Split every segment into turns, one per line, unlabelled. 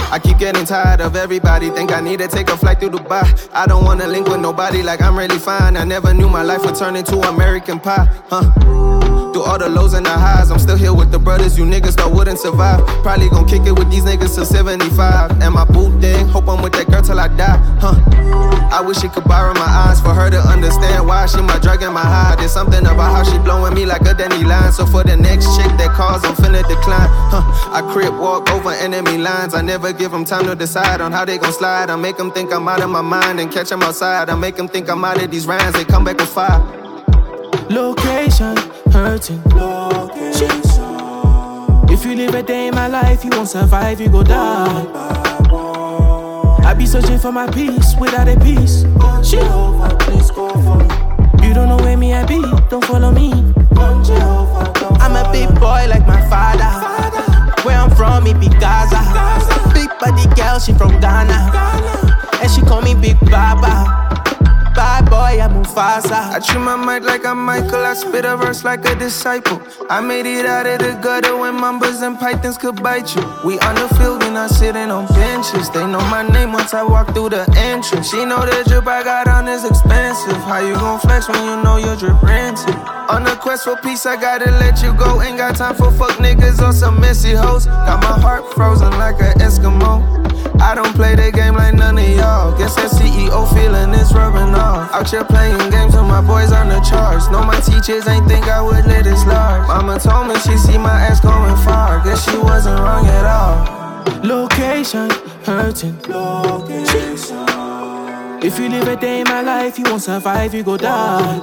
I keep getting tired of everybody. Think I need to take a flight through Dubai. I don't wanna link with nobody like I'm really fine. I never knew my life would turn into American Pie, Through all the lows and the highs, I'm still here with the brothers. You niggas thought wouldn't survive. Probably gon' kick it with these niggas till 75. And my boo thing, hope I'm with that girl till I die, I wish she could borrow my eyes for her to understand why she my drug and my high. There's something about how she blowing me like a Denny line. So for the next chick that calls, I'm finna decline, I crip walk over enemy lines. I never give them time to decide on how they gon' slide. I make them think I'm out of my mind and catch them outside. I make them think I'm out of these rounds, they come back with fire.
Location, hurting. Location. If you live a day in my life, you won't survive, you go die. I be searching for my peace without a peace.
Jehovah, please go for me.
You don't know where me I be, don't follow me.
Jehovah, don't
I'm a big boy like my father. Where I'm from, it be Gaza. Big body girl, she from Ghana. And she call me Big Baba. Bad boy, I'm Mufasa.
I treat my mic like I'm Michael. I spit a verse like a disciple. I made it out of the gutter when mambas and pythons could bite you. We on the field and not sitting on benches. They know my name once I walk through the entrance. She know the drip I got on is expensive. How you gon' flex when you know your drip rented? On the quest for peace, I gotta let you go. Ain't got time for fuck niggas or some messy hoes. Got my heart frozen like an Eskimo. I don't play the game like none of y'all. Guess that CEO feeling is rubbing off. Out here playing games with my boys on the charts. No, my teachers ain't think I would let it slide. Mama told me she see my ass going far. Guess she wasn't wrong at all.
Location, hurting.
Location.
If you live a day in my life, you won't survive, you go die.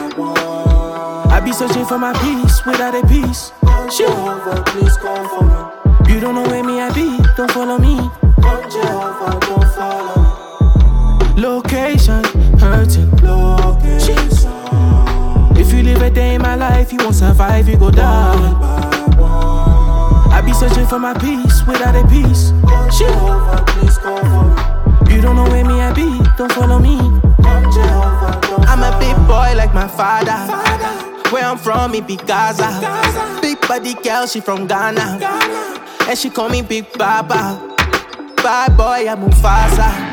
I be searching for my peace without a peace.
Jehovah, please go for me.
You don't know where me I be, don't follow me.
Jehovah, don't follow me.
Location, hurting.
Location.
If you live a day in my life, you won't survive, you go die. I be searching for my peace without a peace.
Jehovah, please go for me.
You don't know where me I be, don't follow me.
Jehovah, don't
I'm a big boy like my father. Where I'm from, it be Gaza. Big body girl, she from Ghana. And she call me Big Baba. Bad boy, I'm Mufasa.